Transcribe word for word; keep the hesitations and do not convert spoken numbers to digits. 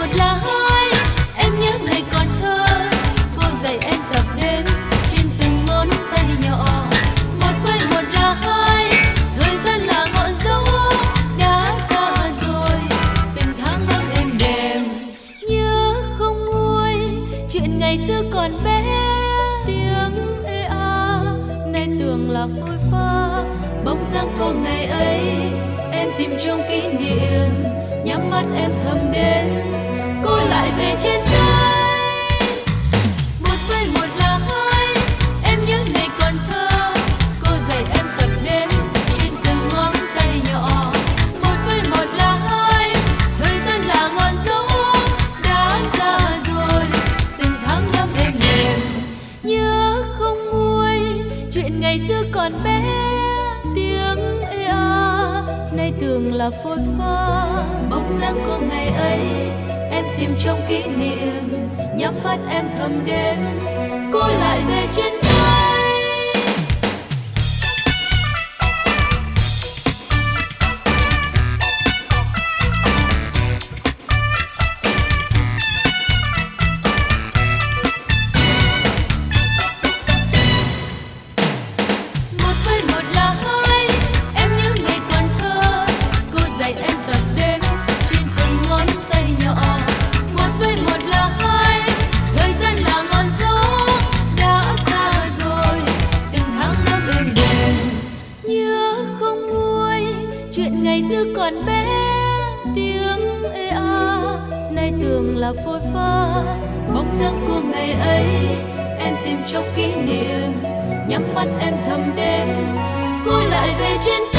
một là hai, em nhớ ngày còn thơ, cô dạy em tập đếm trên từng ngón tay nhỏ. Một phẩy một là hai, thời gian là ngọn gió đã xa rồi, từng tháng năm êm đềm nhớ không nguôi. Chuyện ngày xưa còn bé, tiếng ê a nay tưởng là phôi pha. Bóng dáng cô ngày ấy em tìm trong kỷ niệm, nhắm mắt em thầm đếm cô lại về trên tay. Một phẩy một là hai, em nhớ ngày còn thơ, cô dạy em tập đếm trên từng ngón tay nhỏ. Một phẩy một là hai, thời gian là ngọn gió đã xa rồi, từng tháng năm êm đềm nhớ không nguôi. Chuyện ngày xưa còn bé, tiếng ê a nay tưởng là phôi pha. Bóng dáng cô ngày ấy em tìm trong kỷ niệm, nhắm mắt em thầm đếm cô lại về trên tay. Một phẩy một là hai, em nhớ ngày còn thơ, cô dạy em tập đếm trên từng ngón tay nhỏ. Một phẩy một là hai, thời gian là ngọn gió đã xa rồi, từng tháng năm êm đềm nhớ không nguôi. Chuyện ngày xưa còn bé, tiếng ê a nay tưởng là phôi pha. Bóng dáng cô ngày ấy em tìm trong kỷ niệm, nhắm mắt em thầm đếm cô lại về trên